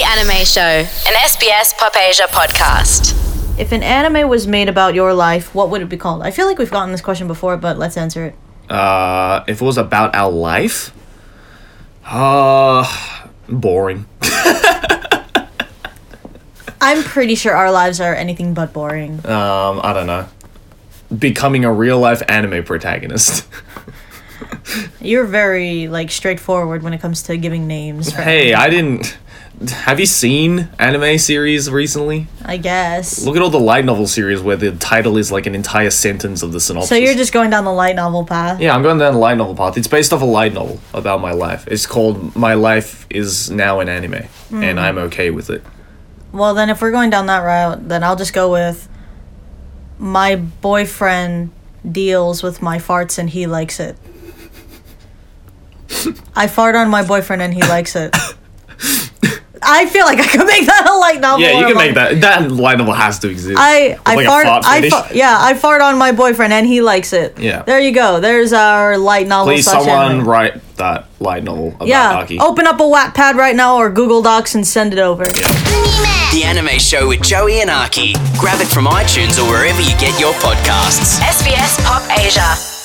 Anime Show, an SBS Pop Asia podcast. If an anime was made about your life, what would it be called? I feel like we've gotten this question before, but let's answer it. If it was about our life, boring. I'm pretty sure our lives are anything but boring. I don't know. Becoming a real life anime protagonist. You're very, straightforward when it comes to giving names. Hey, I didn't... Have you seen anime series recently? I guess. Look at all the light novel series where the title is like an entire sentence of the synopsis. So you're just going down the light novel path? Yeah, I'm going down the light novel path. It's based off a light novel about my life. It's called My Life Is Now an Anime, and I'm okay with it. Well, then if we're going down that route, then I'll just go with my boyfriend deals with my farts and he likes it. I fart on my boyfriend and he likes it. I feel like I could make that a light novel. Yeah, you can make that. That light novel has to exist. I fart on my boyfriend and he likes it. Yeah. There you go. There's our light novel. Please, someone write that light novel about Aki. Open up a Wattpad right now or Google Docs and send it over. Yeah. The Anime Show with Joey and Aki. Grab it from iTunes or wherever you get your podcasts. SBS Pop Asia.